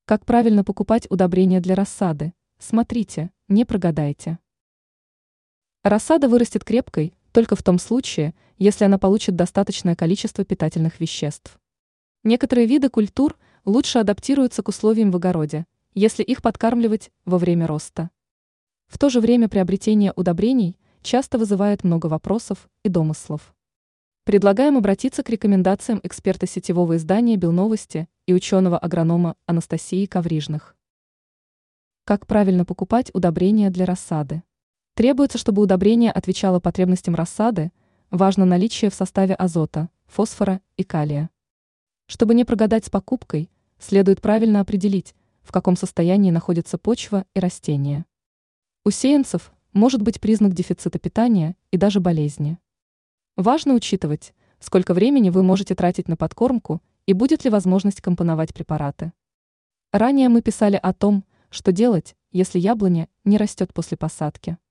Как правильно покупать удобрения для рассады? Смотрите, не прогадайте. Рассада вырастет крепкой только в том случае, если она получит достаточное количество питательных веществ. Некоторые виды культур лучше адаптируются к условиям в огороде, если их подкармливать во время роста. В то же время приобретение удобрений часто вызывает много вопросов и домыслов. Предлагаем обратиться к рекомендациям эксперта сетевого издания «Белновости» и ученого-агронома Анастасии Коврижных. Как правильно покупать удобрения для рассады? Требуется, чтобы удобрение отвечало потребностям рассады, важно наличие в составе азота, фосфора и калия. Чтобы не прогадать с покупкой, следует правильно определить, в каком состоянии находится почва и растения. У сеянцев может быть признак дефицита питания и даже болезни. Важно учитывать, сколько времени вы можете тратить на подкормку и будет ли возможность компоновать препараты. Ранее мы писали о том, что делать, если яблоня не растет после посадки.